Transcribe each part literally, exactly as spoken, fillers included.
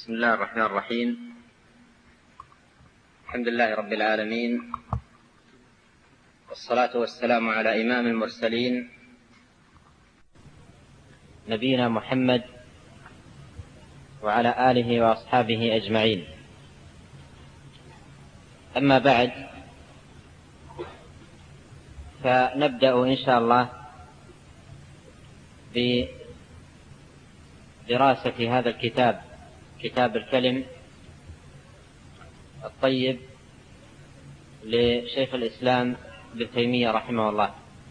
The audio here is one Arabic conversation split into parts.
بسم الله الرحمن الرحيم. الحمد لله رب العالمين، والصلاة والسلام على إمام المرسلين نبينا محمد وعلى آله وأصحابه أجمعين. أما بعد، فنبدأ إن شاء الله بدراسة هذا الكتاب، كتاب الكلم الطيب لشيخ الإسلام ابن تيمية رحمه الله.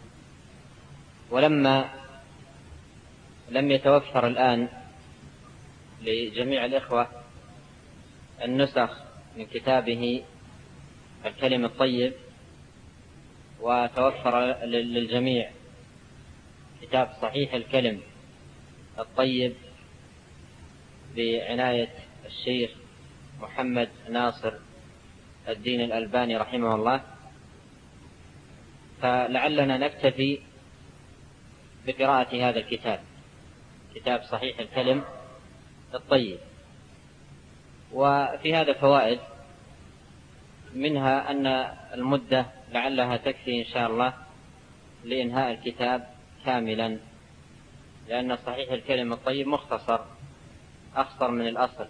ولما لم يتوفر الآن لجميع الإخوة النسخ من كتابه الكلم الطيب، وتوفر للجميع كتاب صحيح الكلم الطيب بعناية الشيخ محمد ناصر الدين الألباني رحمه الله، فلعلنا نكتفي بقراءة هذا الكتاب، كتاب صحيح الكلم الطيب. وفي هذا فوائد، منها أن المدة لعلها تكفي إن شاء الله لإنهاء الكتاب كاملا، لأن صحيح الكلم الطيب مختصر أختصر من الأصل.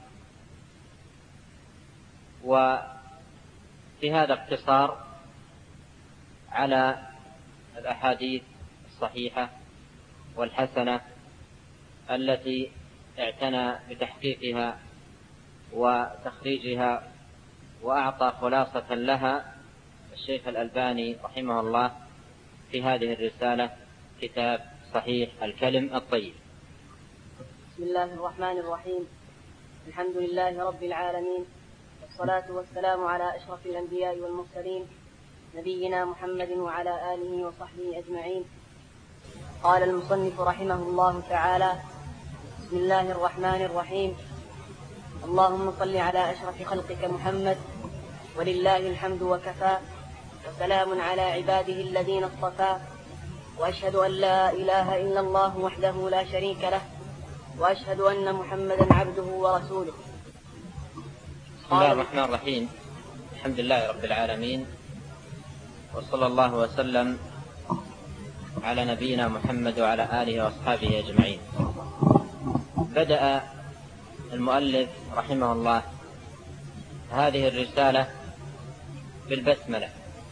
وفي هذا اقتصار على الأحاديث الصحيحة والحسنة التي اعتنى بتحقيقها وتخريجها، وأعطى خلاصة لها الشيخ الألباني رحمه الله في هذه الرسالة، كتاب صحيح الكلم الطيب. بسم الله الرحمن الرحيم. الحمد لله رب العالمين، والصلاة والسلام على أشرف الأنبياء والمرسلين نبينا محمد وعلى آله وصحبه أجمعين. قال المصنف رحمه الله تعالى: بسم الله الرحمن الرحيم. اللهم صل على أشرف خلقك محمد، ولله الحمد وكفى، وسلام على عباده الذين اصطفى، وأشهد أن لا إله إلا الله وحده لا شريك له، وأشهد أن محمدا عبده ورسوله. بسم الله الرحمن الرحيم. الحمد لله رب العالمين، وصلى الله وسلم على نبينا محمد وعلى آله وأصحابه أجمعين. بدأ المؤلف رحمه الله هذه الرسالة بالبسملة،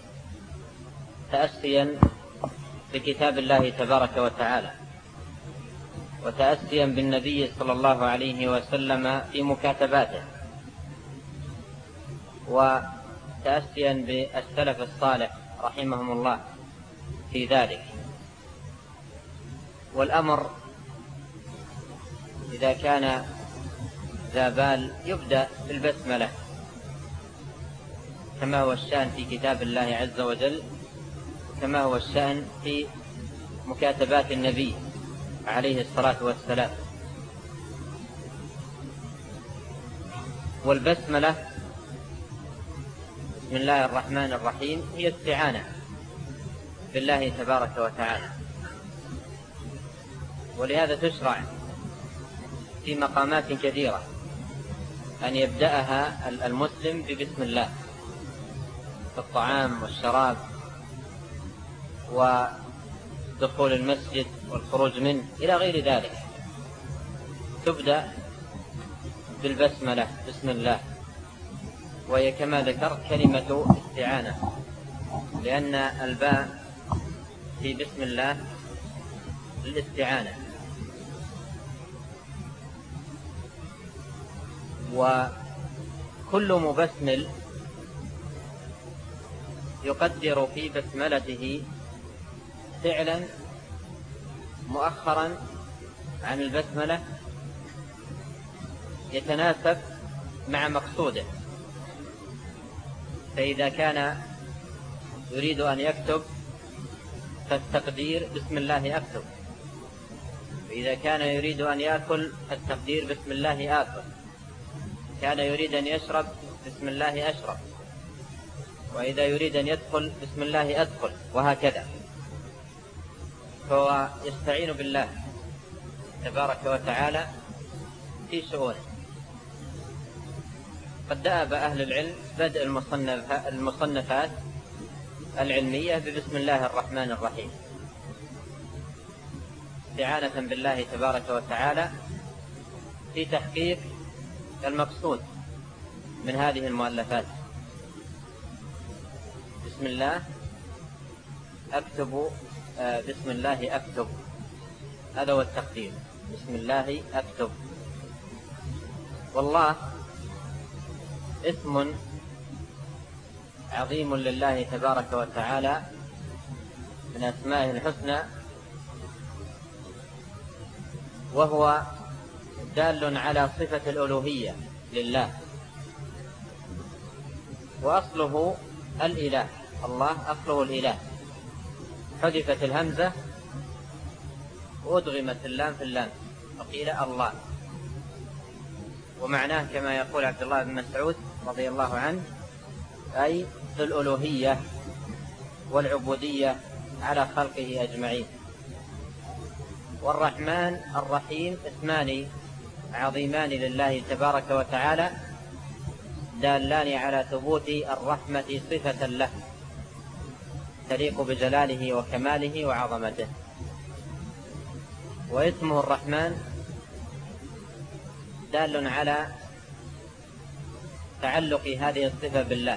تأسيا بكتاب الله تبارك وتعالى، وتأسيا بالنبي صلى الله عليه وسلم في مكاتباته، وتأسيا بالسلف الصالح رحمهم الله في ذلك. والأمر إذا كان ذا بال يبدأ بالبسملة، كما هو الشأن في كتاب الله عز وجل، كما هو الشأن في مكاتبات النبي عليه الصلاة والسلام. والبسملة بسم الله الرحمن الرحيم هي استعانة بالله تبارك وتعالى، ولهذا تشرع في مقامات كثيرة أن يبدأها المسلم ببسم الله، في الطعام والشراب ودخول المسجد والخروج منه إلى غير ذلك، تبدأ بالبسملة بسم الله، وهي كما ذكرت كلمة استعانة، لأن الباء في بسم الله للاستعانة. وكل مبسمل يقدر في بسملته فعلا مؤخرا عن البسملة يتناسب مع مقصوده. فإذا كان يريد أن يكتب فالتقدير بسم الله أكتب، وإذا كان يريد أن يأكل فالتقدير بسم الله آكل، كان يريد أن يشرب بسم الله أشرب، وإذا يريد أن يدخل بسم الله أدخل، وهكذا. فهو يستعين بالله تبارك وتعالى في شؤونه. قد دأب أهل العلم بدء المصنفات العلمية ببسم الله الرحمن الرحيم استعانة بالله تبارك وتعالى في تحقيق المقصود من هذه المؤلفات. بسم الله أكتب، آه بسم الله أكتب، هذا هو التقدير، بسم الله أكتب. والله اسم عظيم لله تبارك وتعالى من أسمائه الحسنى، وهو دال على صفة الألوهية لله، وأصله الإله، الله أصله الإله، حذفت الهمزة وأدغمت اللام في اللام فقيل الله. ومعناه كما يقول عبد الله بن مسعود رضي الله عنه أي ذو الألوهية والعبودية على خلقه أجمعين. والرحمن الرحيم اسمان عظيمان لله تبارك وتعالى دالان على ثبوت الرحمة صفة له تليق بجلاله وكماله وعظمته. واسمه الرحمن دال على تعلق هذه الصفة بالله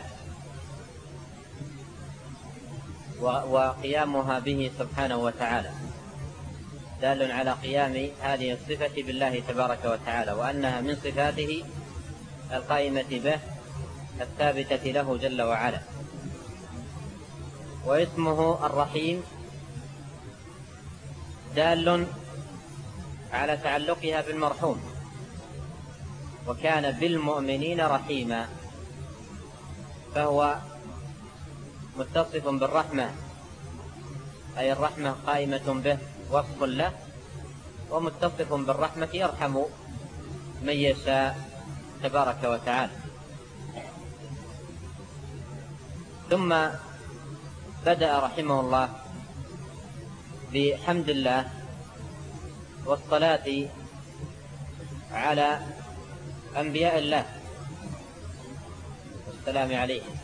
وقيامها به سبحانه وتعالى، دال على قيام هذه الصفة بالله تبارك وتعالى، وأنها من صفاته القائمة به الثابتة له جل وعلا. واسمه الرحيم دال على تعلقها بالمرحوم، وكان بالمؤمنين رحيما، فهو متصف بالرحمة، أي الرحمة قائمة به وصف له، ومتصف بالرحمة يرحم من يشاء تبارك وتعالى. ثم بدأ رحمه الله بحمد الله والصلاة على أنبياء الله والسلام عليهم.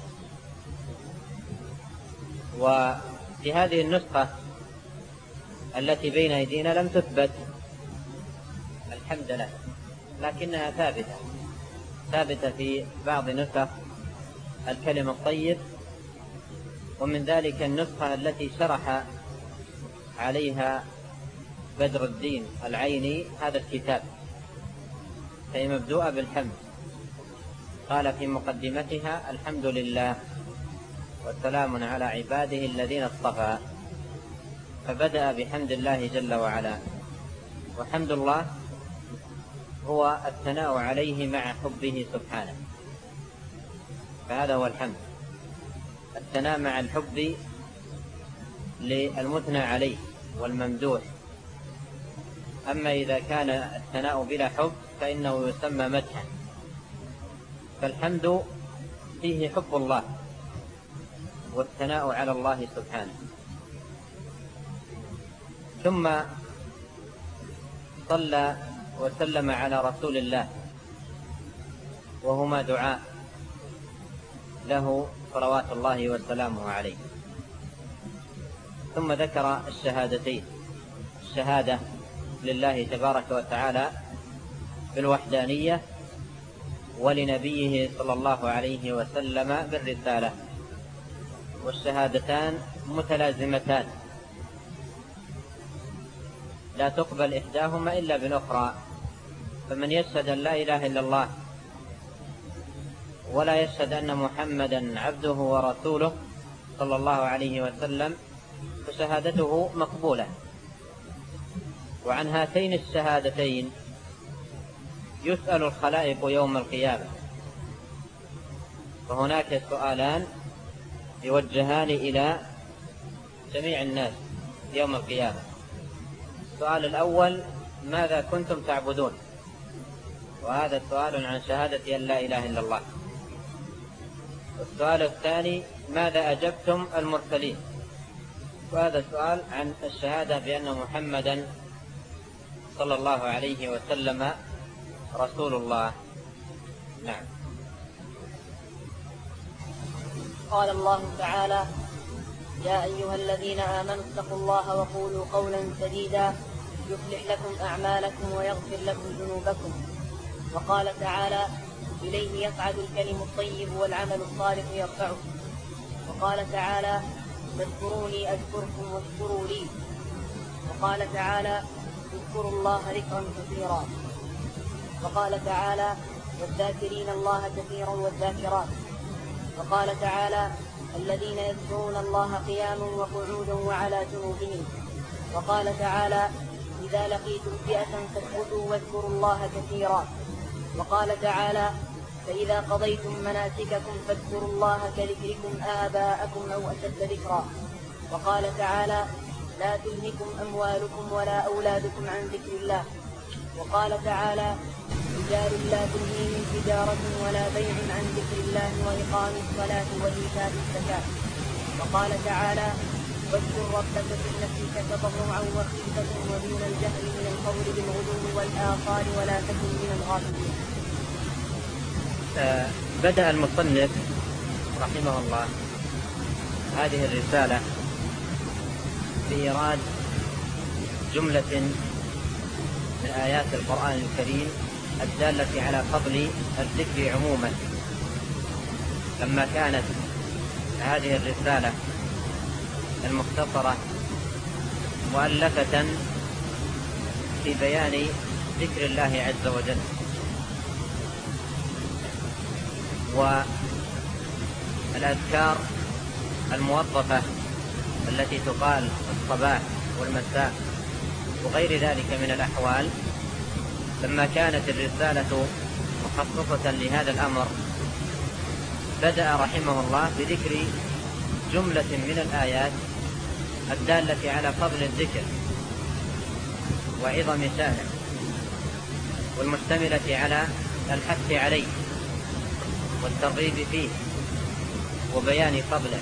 وفي هذه النسخة التي بين أيدينا لم تثبت الحمد لله، لكنها ثابتة ثابتة في بعض نسخ الكلم الطيب، ومن ذلك النسخة التي شرح عليها بدر الدين العيني هذا الكتاب، فهي مبدوءة بالحمد. قال في مقدمتها الحمد لله والسلام على عباده الذين اصطفى، فبدأ بحمد الله جل وعلا. وحمد الله هو الثناء عليه مع حبه سبحانه، فهذا هو الحمد، الثناء مع الحب للمثنى عليه والممدوح. أما إذا كان الثناء بلا حب فإنه يسمى مدحا، فالحمد فيه حب الله والثناء على الله سبحانه. ثم صلى وسلم على رسول الله، وهما دعاء له صلوات الله وسلامه عليه. ثم ذكر الشهادتين، الشهادة لله تبارك وتعالى بالوحدانية، ولنبيه صلى الله عليه وسلم بالرسالة، والشهادتان متلازمتان لا تقبل إحداهما إلا بالأخرى. فمن يشهد أن لا إله إلا الله ولا يشهد أن محمدا عبده ورسوله صلى الله عليه وسلم فشهادته مقبولة. وعن هاتين الشهادتين يسأل الخلائق يوم القيامة، فهناك سؤالان يوجهان إلى جميع الناس يوم القيامة. السؤال الأول ماذا كنتم تعبدون؟ وهذا سؤال عن شهادة أن لا إله إلا الله. والسؤال الثاني ماذا أجبتم المرسلين؟ وهذا سؤال عن الشهادة بأن محمدا صلى الله عليه وسلم رسول الله. نعم. قال الله تعالى: يا أيها الذين آمنوا اتقوا الله وقولوا قولا سديدا يصلح لكم أعمالكم ويغفر لكم ذنوبكم. وقال تعالى: إليه يصعد الكلم الطيب والعمل الصالح يرفعه. وقال تعالى: فاذكروني أذكركم واشكروا لي. وقال تعالى: اذكروا الله ذكرا كثيرا. وقال تعالى: والذاكرين الله كثيرا والذاكرات. وقال تعالى: الذين يذكرون الله قياما وقعودا وعلى جنوبهم. وقال تعالى: إذا لقيتم فئة فاثبتوا واذكروا الله كثيرا. وقال تعالى: فإذا قضيتم مناسككم فاذكروا الله كذكركم آباءكم أو أشد ذكرا. وقال تعالى: لا تلهكم أموالكم ولا أولادكم عن ذكر الله. وقال تعالى: رجال لا تلهيهم تجارة ولا بيع عن ذكر الله وإقام الصلاة وإيتاء الزكاة. وقال تعالى: واذكر ربك في نفسك تضرعا وخيفة ودون الجهل من القول بالغدو والآصال ولا تكن من الغافلين. آه بدأ المصنف رحمه الله هذه الرسالة بإيراد جملة من آيات القرآن الكريم الدالة على فضل الذكر عموما. لما كانت هذه الرسالة المختصرة مؤلفة في بيان ذكر الله عز وجل والأذكار الموظفة التي تقال الصباح والمساء وغير ذلك من الأحوال، لما كانت الرسالة مخصصة لهذا الأمر بدأ رحمه الله بذكر جملة من الآيات الدالة على فضل الذكر وعظم شأنه والمشتملة على الحث عليه والترغيب فيه وبيان فضله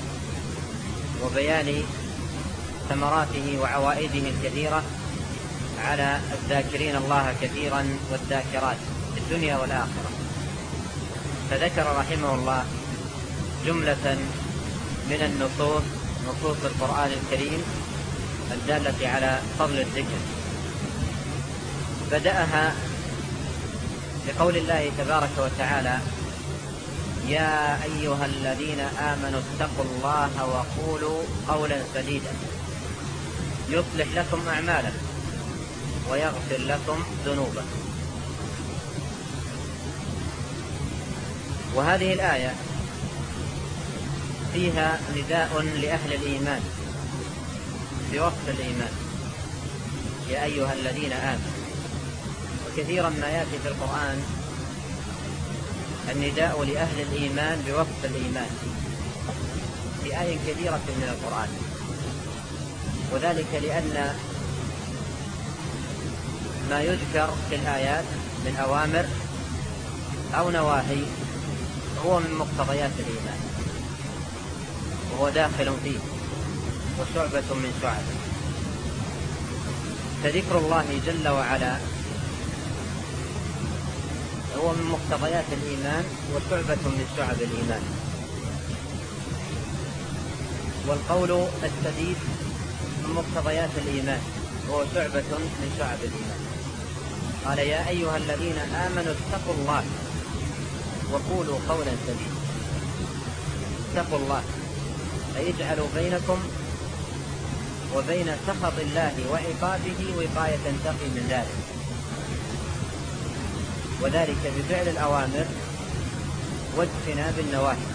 وبيان ثمراته وعوائده الكثيرة على الذاكرين الله كثيرا والذاكرات في الدنيا والآخرة. فذكر رحمه الله جملة من النصوص نصوص القرآن الكريم الدالة على فضل الذكر. بدأها بقول الله تبارك وتعالى: يا أيها الذين آمنوا اتقوا الله وقولوا قولا سديدا يصلح لكم أعمالكم ويغفر لكم ذنوبكم. وهذه الآية فيها نداء لأهل الإيمان بوصف الإيمان: يا أيها الذين آمنوا. وكثيرا ما يأتي في القرآن النداء لأهل الإيمان بوصف الإيمان في آية كثيرة من القرآن، وذلك لأن ما يذكر في الآيات من أوامر أو نواهي هو من مقتضيات الإيمان وهو داخل فيه وشعبة من شعبه. فذكر الله جل وعلا هو من مقتضيات الإيمان وشعبة من شعب الإيمان. والقول السديد من مقتضيات الإيمان وهو شعبة من شعب الإيمان. قال: يا أيها الذين آمنوا اتقوا الله وقولوا قولا سديدا. اتقوا الله أي اجعلوا بينكم وبين سخط الله وعقابه وقاية تقي من ذلك، وذلك بفعل الأوامر واجتناب النواهي.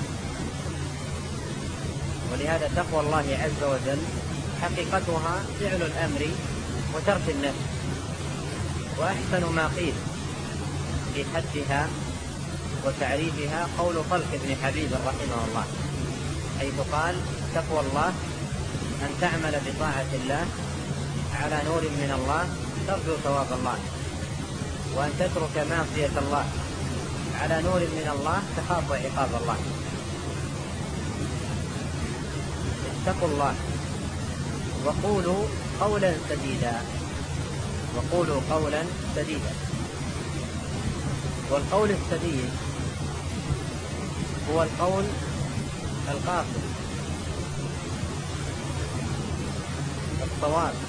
ولهذا تقوى الله عز وجل حقيقتها فعل الأمر وترك النهي. وأحسن ما قيل في حدها وتعريفها قول طلق بن حبيب رحمه الله، حيث قال: تقوى الله أن تعمل بطاعة الله على نور من الله ترجو ثواب الله، وأن تترك معصية الله على نور من الله تخاف عقاب الله. اتقوا الله وقولوا قولا سديدا. وقولوا قولا سديدا. والقول السديد هو القول القاصد الصواب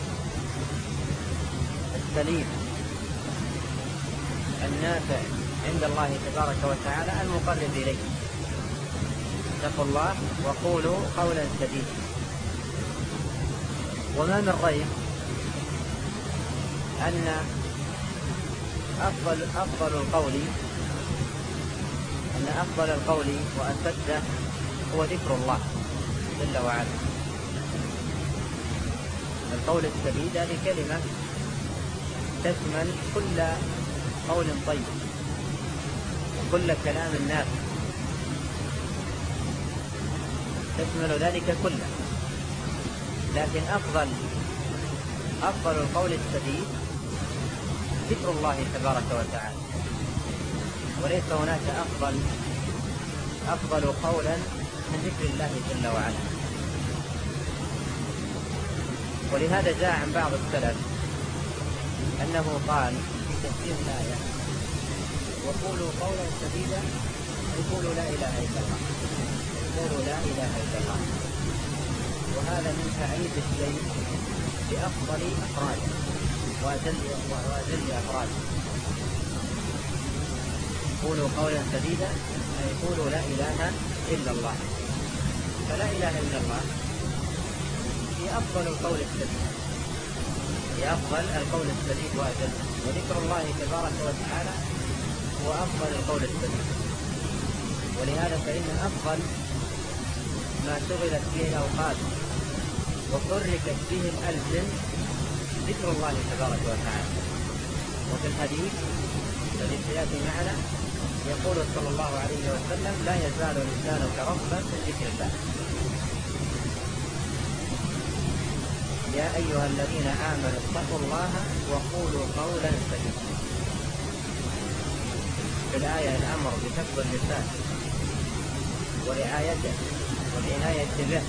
السليم النافع عند الله تبارك وتعالى المقرب إليه. اتقوا الله وقولوا قولا سديدا. وما من ريب أن أفضل, أفضل القول أن أفضل القول وأسده هو ذكر الله جل وعلا. القول السديد هذه كلمة تشمل كل قول طيب وكل كلام نافع، تشمل ذلك كله. لكن أفضل أفضل القول السديد ذكر الله تبارك وتعالى، وليس هناك أفضل أفضل قولا من ذكر الله جل وعلا. ولهذا جاء عن بعض السلف أنه قال في تفسير الآية: وقولوا قولا سديدا، يقولوا لا إله إلا الله، يقولوا لا إله إلا الله. وهذا من تعريف الشيء بأفضل أفراده وأجل وأجل أفراده. قولوا قولا سديدا أي يقولوا لا إله إلا الله. فلا إله إلا الله هي أفضل القول السديد، هي أفضل القول السديد وأجل. وذكر الله تبارك وتعالى هو أفضل القول السديد. ولهذا فإن أفضل ما شغلت به الأوقات وحركت به الألسن ذكر الله تبارك وتعالى. وفي الحديث الذي سيأتي معنا يقول صلى الله عليه وسلم: لا يزال لسانك رطبا من ذكر الله. يا أيها الذين آمنوا اتقوا الله وقولوا قولا سديدا. في الآية الأمر بحفظ اللسان ورعايته والعناية به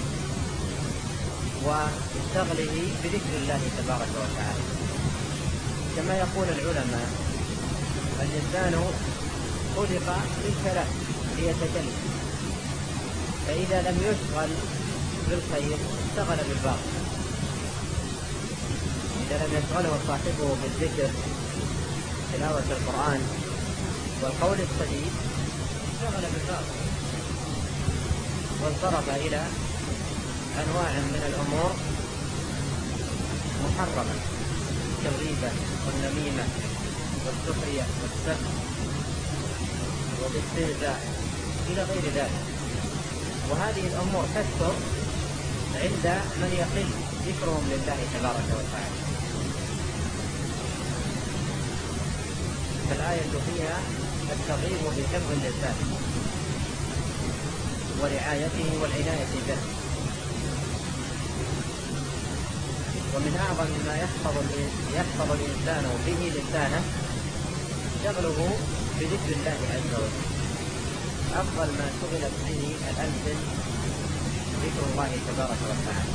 وشغله بذكر الله تبارك وتعالى. كما يقول العلماء: اللسان خلق للكلام ليتكلم، فإذا لم يشغل بالخير اشتغل بالباطل. إذا لم يشغله صاحبه بالذكر تلاوة القرآن والقول السديد اشتغل بالباطل وانصرف إلى أنواع من الأمور محرمة كالغيبة والنميمة والسخرية والسب والاستهزاء إلى غير ذلك. وهذه الأمور تكثر عند من يقل ذكرهم لله تبارك وتعالى. فالآية فيها الترغيب بحفظ اللسان ورعايته والعناية به. ومن أعظم ما يحفظ يحفظ الإنسان به لسانه شغله بذكر الله عز وجل. أفضل ما شغلت به الألسن ذكر الله تبارك وتعالى.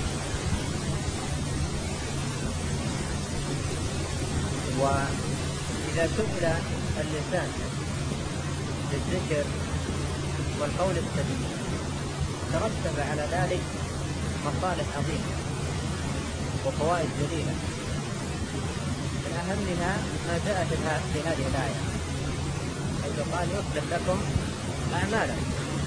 وإذا شغل اللسان بالذكر والقول السديد ترتب على ذلك مصالح عظيمة وفوائد جليلة. من أهمها ما جاء في هذه الآية حيث قال: يصلح لكم أعمالكم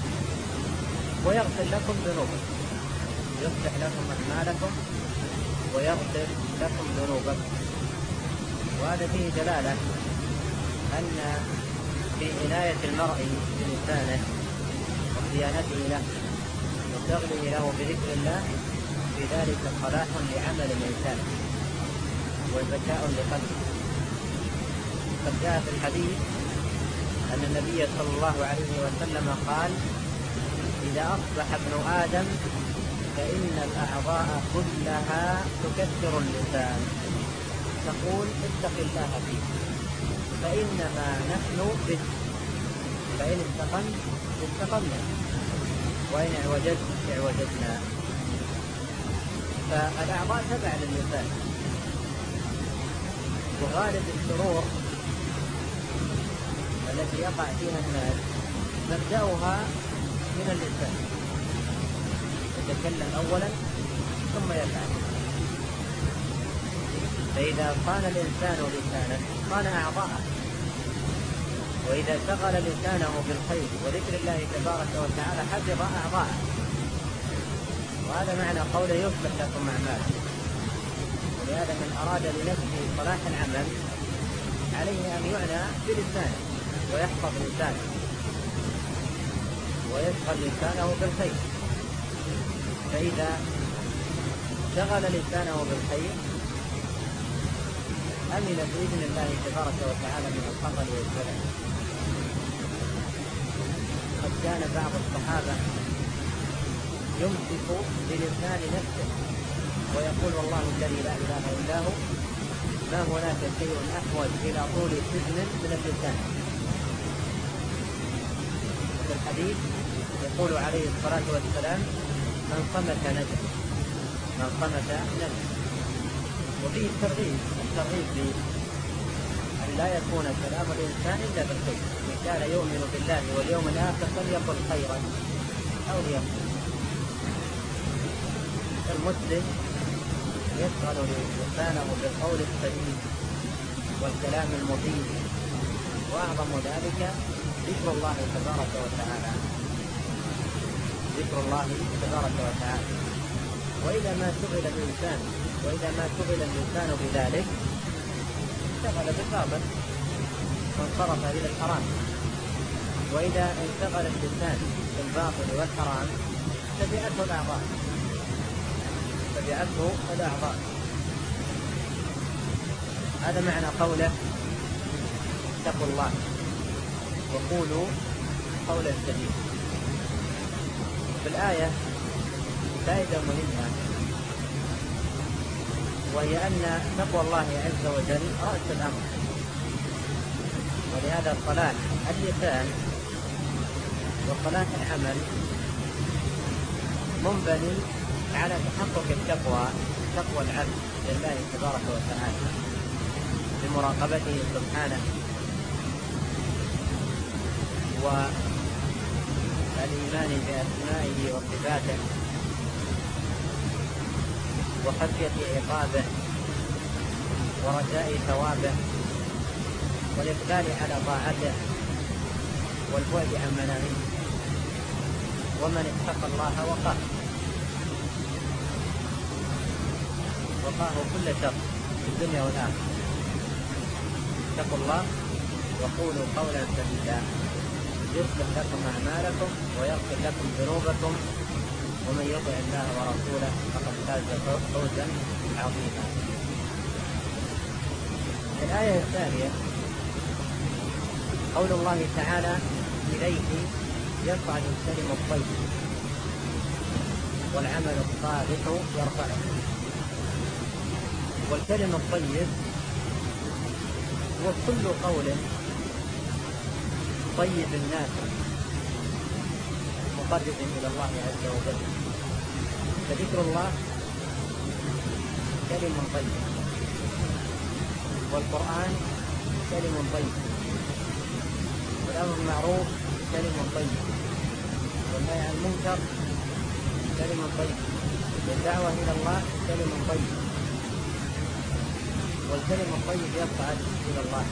ويغفر لكم ذنوبكم. يصلح لكم أعمالكم ويغفر لكم ذنوبكم. وهذا فيه دلالة أن في عناية المرء بلسانه وصيانته له وشغله له بذكر الله في ذلك صلاح لعمل الإنسان وزكاء لقلبه. قد جاء في الحديث أن النبي صلى الله عليه وسلم قال: إذا أصبح ابن آدم فإن الأعضاء كلها تكسر اللسان تقول: اتق الله فيه فإنما نحن به، فإن استقمت استقمنا وإن اعوجدت اعوجدنا. فالأعضاء تبع لللسان. وغالب الشرور التي يقع فيها الناس مبدأها من اللسان. يتكلم أولا ثم يفعل. فإذا صان الإنسان لسانه صان أعضاءه، وإذا شغل لسانه بالخير وذكر الله تبارك وتعالى حفظ أعضاءه. وهذا معنى قوله يصلح لكم أعمالكم. ولهذا من أراد لنفسه صلاح العمل عليه أن يعنى بلسانه ويحفظ لسانه ويشغل لسانه بالخير. فإذا شغل لسانه بالخير أمن بإذن الله تبارك وتعالى من الخطر والزلل. قد كان بعض الصحابة يمسك بلسان نفسه ويقول والله الذي لا إله إلا هو ما هناك شيء أحوج إلى طول سجن من اللسان. في الحديث يقول عليه الصلاة والسلام من صمت نجا، من صمت نجا. وفيه الترغيب الترغيب بأن لا يكون كلام الإنسان إلا بالخير. إن كان يؤمن بالله واليوم الآخر فليقل خيرا أو ليصمت. المسلم يشغل لسانه بالقول السديد والكلام المفيد، وأعظم ذلك ذكر الله تبارك وتعالى. ذكر الله تبارك وتعالى. وإذا ما شغل الإنسان وإذا ما شغل الإنسان بذلك اشتغل بالباطل وانصرف إلى الحرام. وإذا انشغل الإنسان بالباطل والحرام تبعته الأعضاء تبعته الأعضاء. هذا معنى قوله اتقوا الله وقولوا قولا سديدا. في الآية فائدة مهمة، وهي أن تقوى الله عز وجل رأس الأمر. ولهذا صلاح اللسان وصلاح العمل منبني على تحقق التقوى، تقوى العبد لله تبارك وتعالى بمراقبته سبحانه والإيمان بأسمائه وصفاته وخشية عقابه ورجاء ثوابه والإقبال على طاعته والبعد عن مناهيه. ومن اتقى الله وقاه وقاه كل شر في الدنيا والآخرة. اتقوا الله وقولوا قولا سديدا يصلح لكم أعمالكم ويغفر لكم ذنوبكم ومن يطع الله ورسوله فقد فاز فوزا عظيما. الآية الثانية قول الله تعالى إليه يصعد الكلم الطيب والعمل الصالح يرفعه. والكلم الطيب هو كل قول طيب الناس مقرب إلى الله عز وجل. فذكر الله كلم طيب، والقرآن كلم طيب، والأمر بالمعروف كلم طيب، والنهي عن المنكر كلم طيب، والدعوة إلى الله كلم طيب. والكلم الطيب يصعد إلى الله.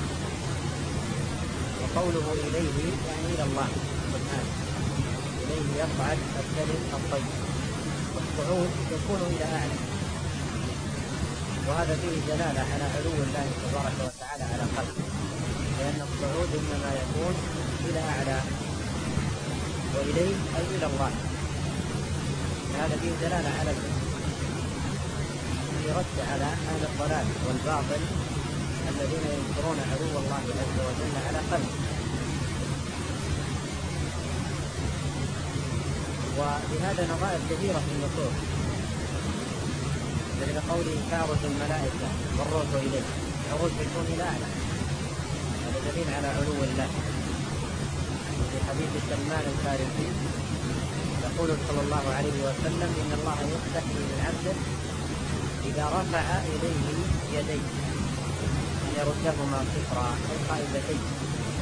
وقوله إليه يعني إلى الله سبحانه. إليه يصعد الكلم الطيب، والصعود يكون إلى أعلى. وهذا فيه دلالة على علو الله تبارك وتعالى على خلقه، لأن الصعود إنما يكون إلى أعلى، وإليه أي إلى الله. هذا فيه دلالة على يرد على أهل الضلال والباطل الذين ينكرون علو الله عز وجل على خلقه. ولهذا نظائر كثيرة في النصوص، مثل قوله تعرج الملائكة والروح إليه، العروج يكون إلى أعلى، هذا دليل على علو الله. في حديث سلمان الفارسي يقول صلى الله عليه وسلم إن الله يستحيي من عبده إذا رفع إليه يديه أن يردهما صفرا أو خائبتين.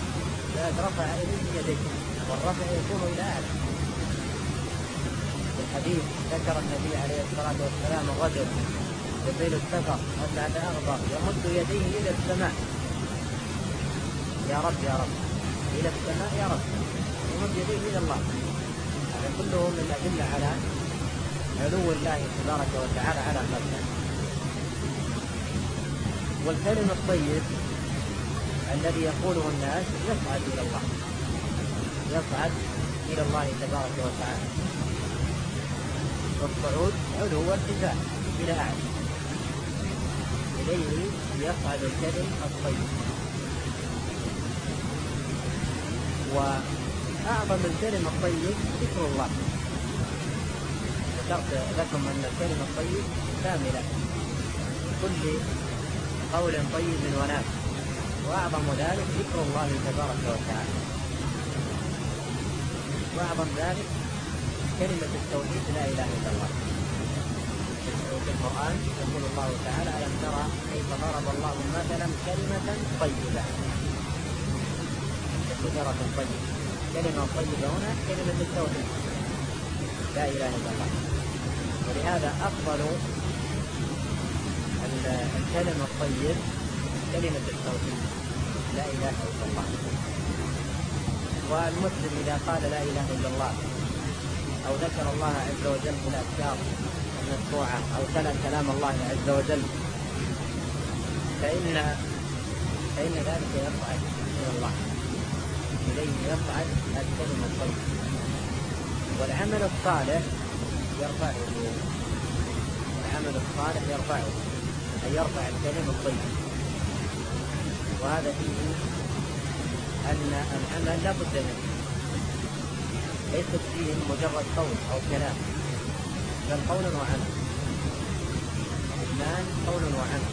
إذا رفع إليه يديه، والرفع يكون إلى أعلى. حديث ذكر النبي عليه الصلاة والسلام الرجل يطيل السفر أسعد أغبر يمد يديه إلى السماء، يا رب يا رب، إلى السماء يا رب، يمد يديه إلى الله. هذا كله من الأدلة على علو الله تبارك وتعالى على خلقه. والكلم الطيب الذي يقوله الناس يصعد إلى الله، يصعد إلى الله تبارك وتعالى، والصعود علو وارتفاع إلى أعلى، إليه يصعد الكلم الطيب. وأعظم الكلم الطيب ذكر الله. ذكرت لكم أن الكلم الطيب كاملة كل قول طيب ونافع، وأعظم ذلك ذكر الله تبارك وتعالى، وأعظم ذلك كلمة التوحيد لا إله إلا الله. في القرآن يقول الله تعالى: ألم ترى كيف ضرب الله مثلا كلمة طيبة كشجرة طيبة. كلمة طيبة هنا كلمة التوحيد لا إله إلا الله. ولهذا أفضل الكلم الطيب كلمة التوحيد لا إله إلا الله. والمسلم إذا قال لا إله إلا الله أو ذكر الله عز وجل في الأذكار المشروعة أو تلا كلام الله عز وجل فإن فإن ذلك يصعد إلى الله، إليه يصعد الكلم الطيب. والعمل الصالح يرفعه، العمل الصالح يرفعه أي يرفع الكلم الطيب. وهذا فيه أن العمل لا بد منه، ليس فيه مجرد قول أو كلام، بل قول وعمل. الإيمان قول وعمل،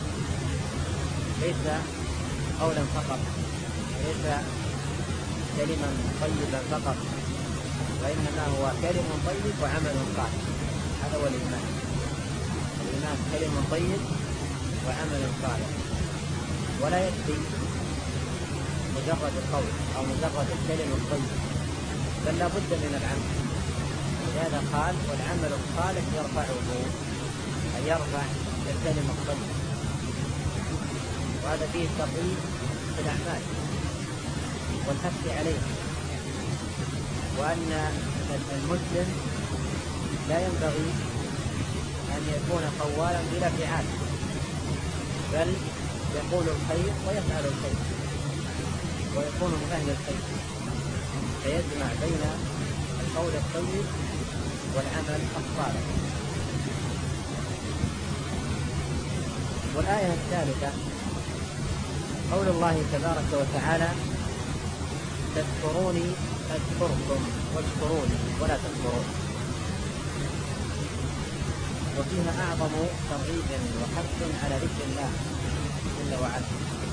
ليس قولا فقط، ليس كلمة طيبا فقط، وإنما هو كلم طيب وعمل صالح. هذا هو الإيمان. الإيمان كلم طيب وعمل صالح. ولا يكفي مجرد القول أو مجرد الكلم الطيب، بل لا بد من العمل. لهذا قال: والعمل الصالح يرفعه، أي يرفع الكلم الطيب. وهذا فيه ترغيب في الأعمال والحث عليه، وأن المسلم لا ينبغي أن يكون قوالا بلا فعال، بل يقول الخير ويفعل الخير ويكون من أهل الخير، فيجمع بين القول الطيب والعمل الصالح. والآية الثالثة قول الله تبارك وتعالى: تذكروني أذكركم واشكروني ولا تكفرون. وفيها أعظم ترغيب وحث على ذكر الله جل وعلا،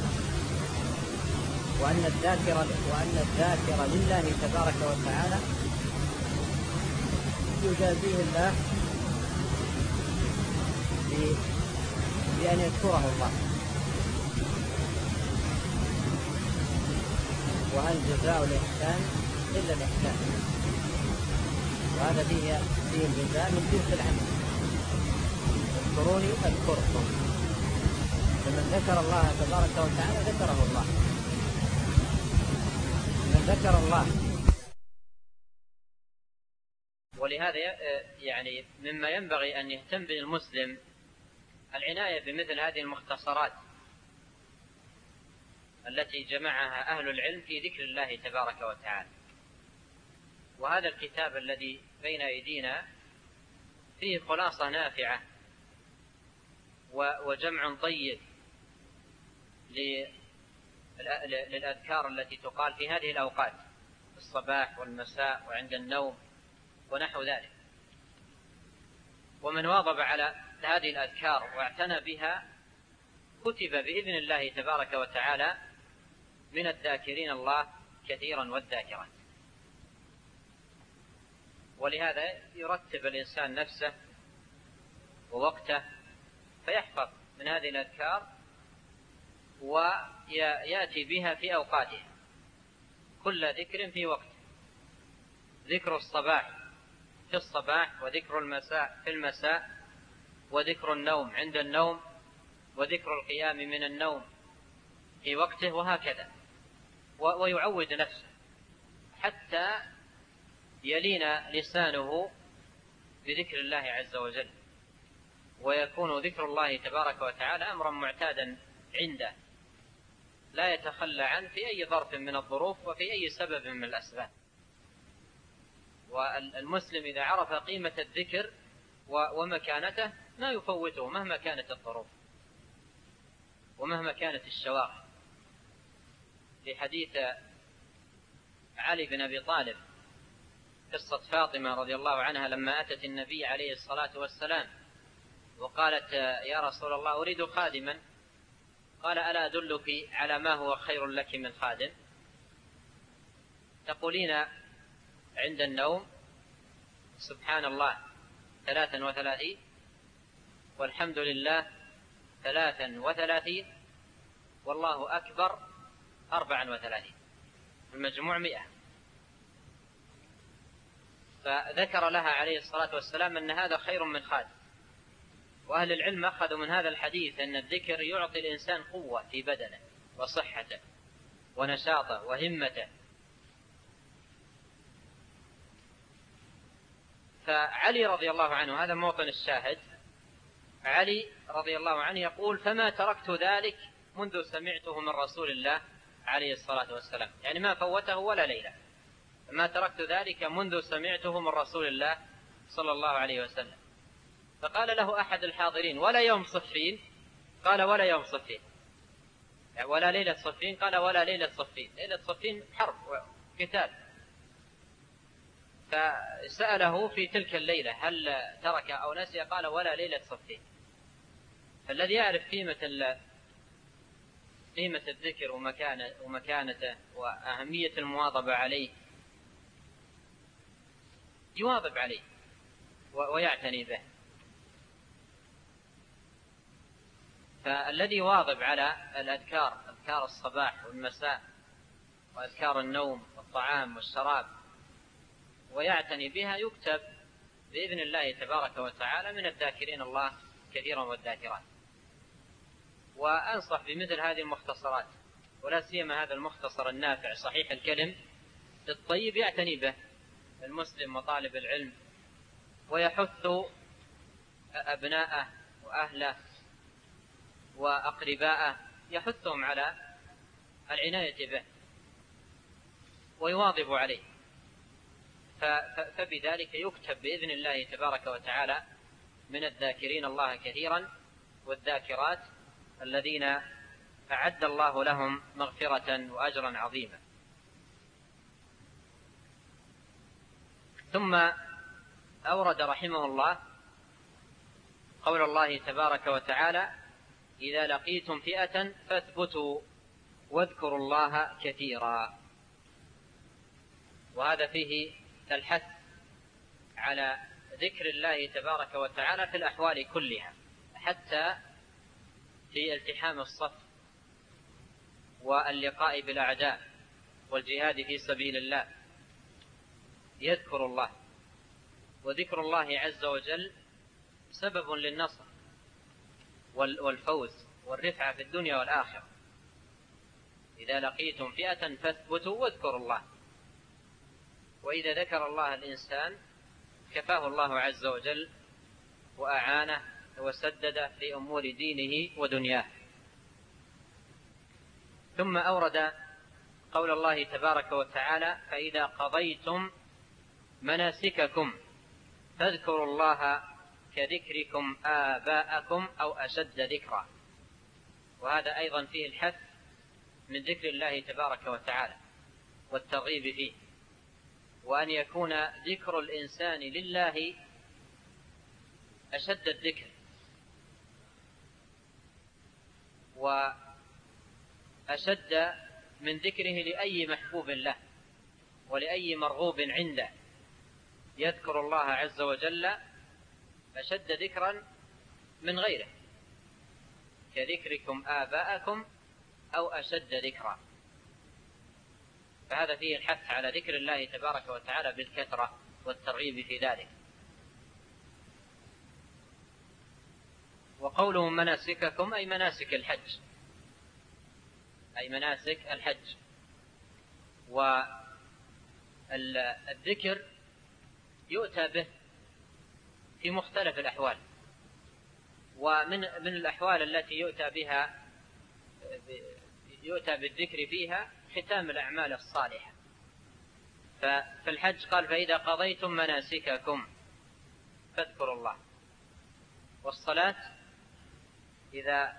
وأن الذاكر وأن الذاكر لله تبارك وتعالى يجازيه الله بأن يذكره الله. وهل جزاء الإحسان إلا الإحسان؟ وهذا فيه فيه الجزاء من جنس العمل. اذكروني أذكركم، فمن ذكر الله تبارك وتعالى ذكره الله. من ذكر الله. ولهذا يعني مما ينبغي أن يهتم به المسلم العناية بمثل هذه المختصرات التي جمعها أهل العلم في ذكر الله تبارك وتعالى. وهذا الكتاب الذي بين أيدينا فيه خلاصة نافعة وجمع طيب للأذكار التي تقال في هذه الأوقات، في الصباح والمساء وعند النوم ونحو ذلك. ومن واظب على هذه الأذكار واعتنى بها كتب بإذن الله تبارك وتعالى من الذاكرين الله كثيرا والذاكرات. ولهذا يرتب الإنسان نفسه ووقته فيحفظ من هذه الأذكار ويأتي بها في أوقاتها، كل ذكر في وقت. ذكر الصباح في الصباح، وذكر المساء في المساء، وذكر النوم عند النوم، وذكر القيام من النوم في وقته، وهكذا. ويعود نفسه حتى يلين لسانه بذكر الله عز وجل، ويكون ذكر الله تبارك وتعالى أمرا معتادا عنده لا يتخلى عنه في أي ظرف من الظروف وفي أي سبب من الأسباب. والمسلم إذا عرف قيمة الذكر ومكانته ما يفوته مهما كانت الظروف ومهما كانت الشواغل. في حديث علي بن أبي طالب قصة فاطمة رضي الله عنها لما أتت النبي عليه الصلاة والسلام وقالت: يا رسول الله أريد خادما. قال: ألا أدلك على ما هو خير لك من خادم؟ تقولين عند النوم سبحان الله ثلاثا وثلاثين، والحمد لله ثلاثا وثلاثين، والله أكبر أربعا وثلاثين، المجموع مئة. فذكر لها عليه الصلاة والسلام أن هذا خير من خادم. وأهل العلم أخذوا من هذا الحديث أن الذكر يعطي الإنسان قوة في بدنه وصحته ونشاطه وهمته. فعلي رضي الله عنه، هذا موطن الشاهد، علي رضي الله عنه يقول: فما تركت ذلك منذ سمعته من رسول الله عليه الصلاة والسلام، يعني ما فوته ولا ليلة. فما تركت ذلك منذ سمعته من رسول الله صلى الله عليه وسلم. فقال له أحد الحاضرين: ولا يوم صفين؟ قال: ولا يوم صفين. ولا ليلة صفين؟ قال: ولا ليلة صفين. ليلة صفين حرب وقتال. فسأله في تلك الليلة: هل ترك أو نسي؟ قال: ولا ليلة صفين. فالذي يعرف قيمة قيمة الذكر ومكانة ومكانته وأهمية المواظبة عليه يواظب عليه ويعتني به. فالذي يواظب على الأذكار، أذكار الصباح والمساء وأذكار النوم والطعام والشراب، ويعتني بها، يكتب بإذن الله تبارك وتعالى من الذاكرين الله كثيرا والذاكرات. وأنصح بمثل هذه المختصرات، ولا سيما هذا المختصر النافع صحيح الكلم الطيب، يعتني به المسلم وطالب العلم، ويحث أبناءه وأهله وأقرباءه، يحثهم على العناية به ويواظب عليه. فبذلك يكتب بإذن الله تبارك وتعالى من الذاكرين الله كثيرا والذاكرات الذين أعد الله لهم مغفرة وأجرا عظيما. ثم أورد رحمه الله قول الله تبارك وتعالى: إذا لقيتم فئة فاثبتوا واذكروا الله كثيرا. وهذا فيه الحث على ذكر الله تبارك وتعالى في الأحوال كلها، حتى في التحام الصف واللقاء بالأعداء والجهاد في سبيل الله يذكر الله. وذكر الله عز وجل سبب للنصر والفوز والرفعة في الدنيا والآخرة. إذا لقيتم فئة فاثبتوا واذكروا الله. وإذا ذكر الله الإنسان كفاه الله عز وجل وأعانه وسدد في أمور دينه ودنياه. ثم أورد قول الله تبارك وتعالى: فإذا قضيتم مناسككم فاذكروا الله كذكركم آباءكم أو أشد ذكرا. وهذا أيضا فيه الحث من ذكر الله تبارك وتعالى والترغيب فيه، وأن يكون ذكر الإنسان لله أشد الذكر وأشد من ذكره لأي محبوب له ولأي مرغوب عنده. يذكر الله عز وجل أشد ذكرا من غيره، كذكركم آباءكم أو أشد ذكرا. فهذا فيه الحث على ذكر الله تبارك وتعالى بالكثرة والترغيب في ذلك. وقوله مناسككم أي مناسك الحج، أي مناسك الحج. والذكر يؤتى به في مختلف الأحوال، ومن من الأحوال التي يؤتى بها يؤتى بالذكر فيها ختام الأعمال الصالحة. ففي الحج قال فإذا قضيتم مناسككم فاذكروا الله. والصلاة إذا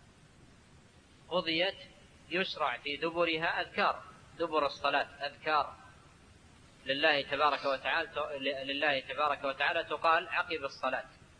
قضيت يشرع في دبرها أذكار، دبر الصلاة أذكار لله تبارك وتعالى لله تبارك وتعالى تقال عقب الصلاة.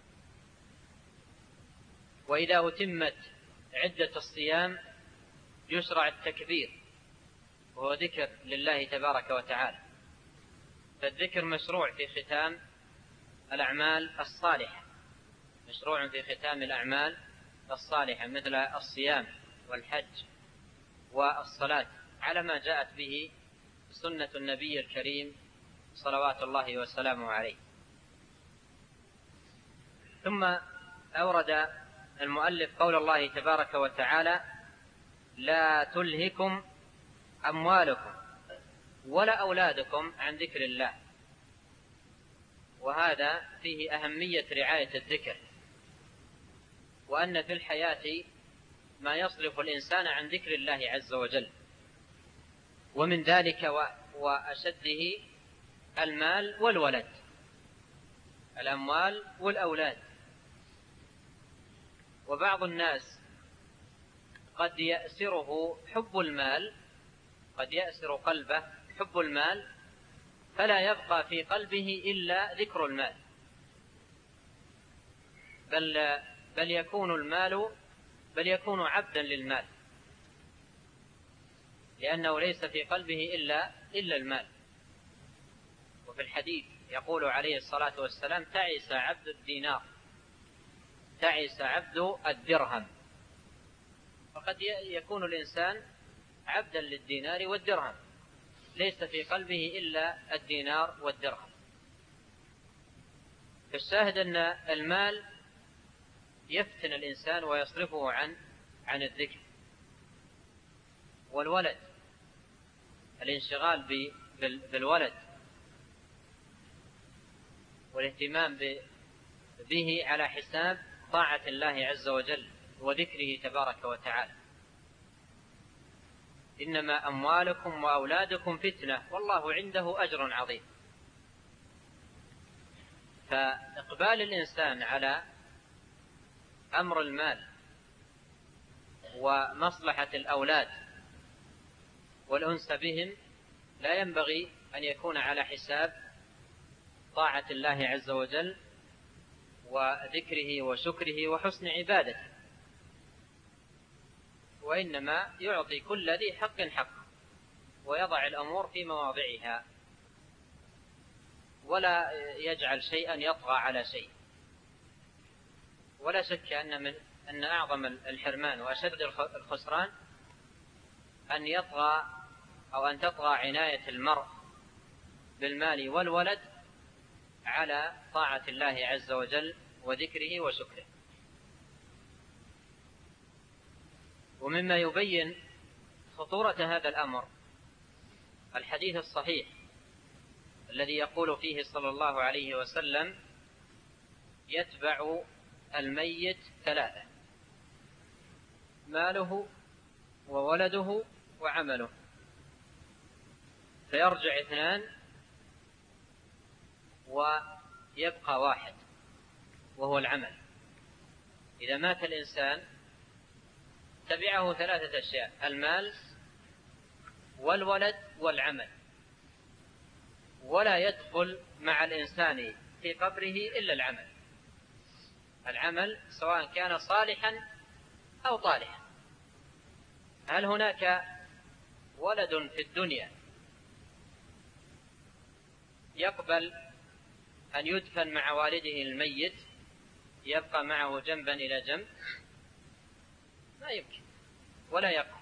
وإذا أتمت عدة الصيام يشرع التكبير وهو ذكر لله تبارك وتعالى. فالذكر مشروع في ختام الأعمال الصالحة، مشروع في ختام الأعمال الصالحة مثل الصيام والحج والصلاة على ما جاءت به سنة النبي الكريم صلوات الله وسلامه عليه. ثم أورد المؤلف قول الله تبارك وتعالى لا تلهكم أموالكم ولا أولادكم عن ذكر الله. وهذا فيه أهمية رعاية الذكر، وأن في الحياة ما يصرف الإنسان عن ذكر الله عز وجل، ومن ذلك وأشده المال والولد، الأموال والأولاد. وبعض الناس قد يأسره حب المال، قد يأسر قلبه حب المال فلا يبقى في قلبه إلا ذكر المال، بل, بل يكون المال بل يكون عبدا للمال، لأنه ليس في قلبه إلا, إلا المال. وفي الحديث يقول عليه الصلاة والسلام تعس عبد الدينار، تعس عبد الدرهم. فقد يكون الإنسان عبدا للدينار والدرهم، ليس في قلبه إلا الدينار والدرهم. فالشاهد أن المال يفتن الإنسان ويصرفه عن عن الذكر. والولد، الانشغال بالولد والاهتمام به على حساب طاعة الله عز وجل وذكره تبارك وتعالى. إنما أموالكم وأولادكم فتنة والله عنده أجر عظيم. فإقبال الإنسان على أمر المال ومصلحة الأولاد والأنس بهم لا ينبغي أن يكون على حساب طاعة الله عز وجل وذكره وشكره وحسن عبادته، وإنما يعطي كل ذي حق حقه ويضع الأمور في مواضعها، ولا يجعل شيئا يطغى على شيء. ولا شك أن من أن أعظم الحرمان وأشد الخسران أن يطغى أو أن تطغى عناية المرء بالمال والولد على طاعة الله عز وجل وذكره وشكره. ومما يبين خطورة هذا الأمر الحديث الصحيح الذي يقول فيه صلى الله عليه وسلم يتبع الميت ثلاثة: ماله وولده وعمله، فيرجع اثنان ويبقى واحد وهو العمل. إذا مات الإنسان تبعه ثلاثة أشياء: المال والولد والعمل، ولا يدخل مع الإنسان في قبره إلا العمل. العمل سواء كان صالحا أو طالحا. هل هناك ولد في الدنيا يقبل أن يدفن مع والده الميت يبقى معه جنبا إلى جنب؟ لا يمكن، ولا يقع،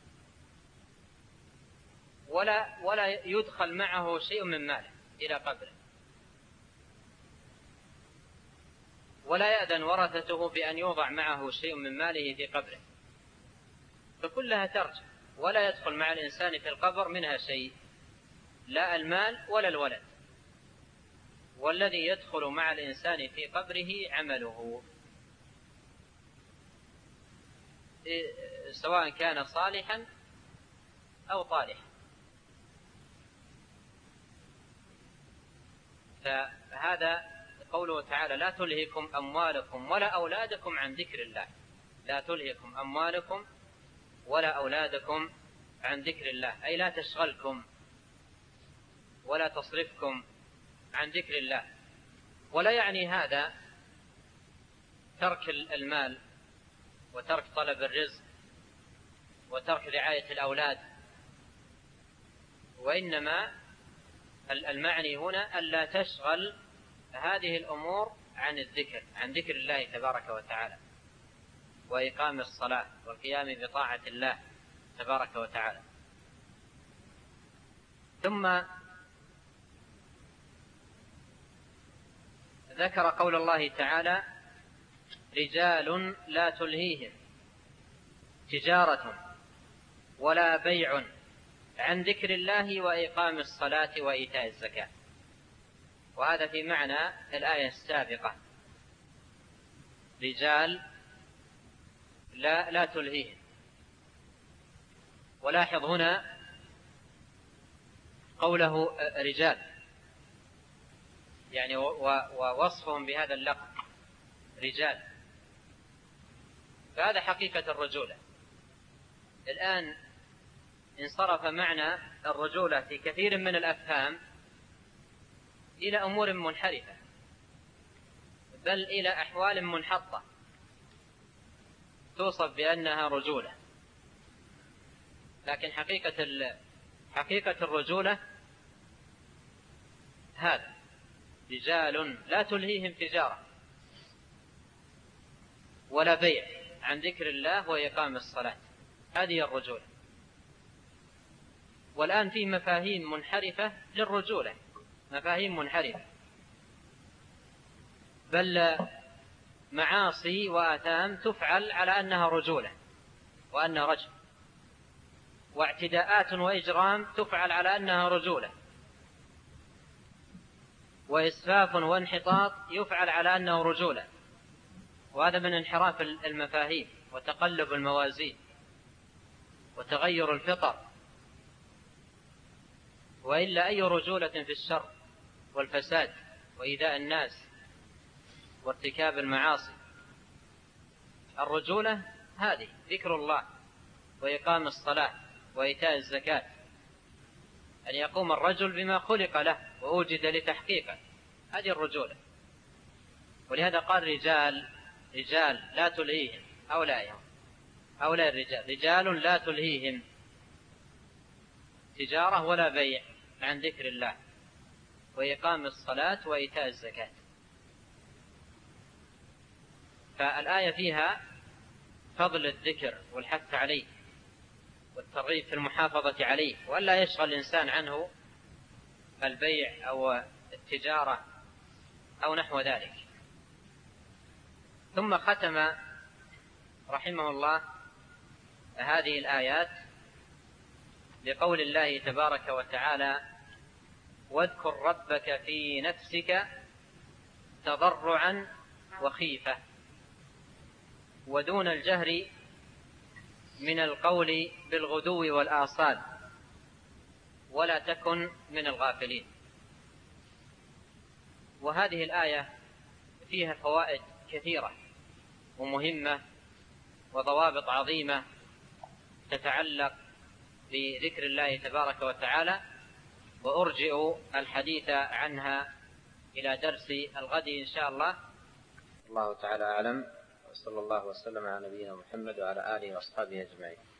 ولا ولا يدخل معه شيء من ماله إلى قبره، ولا يأذن ورثته بأن يوضع معه شيء من ماله في قبره، فكلها ترجع، ولا يدخل مع الإنسان في القبر منها شيء، لا المال ولا الولد، والذي يدخل مع الإنسان في قبره عمله، سواء كان صالحا أو طالحا. فهذا قوله تعالى: لا تلهكم أموالكم ولا أولادكم عن ذكر الله. لا تلهكم أموالكم ولا أولادكم عن ذكر الله، أي لا تشغلكم ولا تصرفكم عن ذكر الله. ولا يعني هذا ترك المال وترك طلب الرزق وترك رعاية الأولاد، وإنما المعني هنا ألا تشغل هذه الأمور عن الذكر، عن ذكر الله تبارك وتعالى، وإقام الصلاة والقيام بطاعة الله تبارك وتعالى. ثم ذكر قول الله تعالى: رجال لا تلهيهم تجارة ولا بيع عن ذكر الله وإقام الصلاة وإيتاء الزكاة. وهذا في معنى الآية السابقة: رجال لا, لا تلهيهم. ولاحظ هنا قوله رجال، يعني ووصفهم بهذا اللقب رجال، فهذا حقيقة الرجولة. الآن انصرف معنى الرجولة في كثير من الأفهام إلى أمور منحرفة، بل إلى أحوال منحطة توصف بأنها رجولة. لكن حقيقة حقيقة الرجولة هذا: رجال لا تلهيهم تجارة ولا بيع عن ذكر الله وإقام الصلاة. هذه الرجولة. والآن في مفاهيم منحرفة للرجولة، مفاهيم منحرفة، بل معاصي وآثام تفعل على أنها رجولة وأنها رجل، واعتداءات وإجرام تفعل على أنها رجولة، وإسفاف وانحطاط يفعل على أنه رجولة. وهذا من انحراف المفاهيم وتقلب الموازين وتغير الفطر. وإلا أي رجولة في الشر والفساد وإيذاء الناس وارتكاب المعاصي؟ الرجولة هذه ذكر الله وإقام الصلاة وإيتاء الزكاة، أن يقوم الرجل بما خلق له وأوجد لتحقيقه، هذه الرجولة. ولهذا قال رجال رجال لا تلهيهم، هؤلاء هؤلاء الرجال رجال لا تلهيهم تجارة ولا بيع عن ذكر الله وإقام الصلاة وإيتاء الزكاة. فالآية فيها فضل الذكر والحث عليه والترغيب في المحافظة عليه، وألا يشغل الإنسان عنه البيع أو التجارة أو نحو ذلك. ثم ختم رحمه الله هذه الآيات بقول الله تبارك وتعالى: واذكر ربك في نفسك تضرعا وخيفة ودون الجهر من القول بالغدو والآصال ولا تكن من الغافلين. وهذه الآية فيها فوائد كثيرة ومهمة وضوابط عظيمة تتعلق بذكر الله تبارك وتعالى، وأرجئ الحديث عنها إلى درس الغد إن شاء الله. الله تعالى أعلم، وصلى الله وسلم على نبينا محمد وعلى آله وأصحابه أجمعين.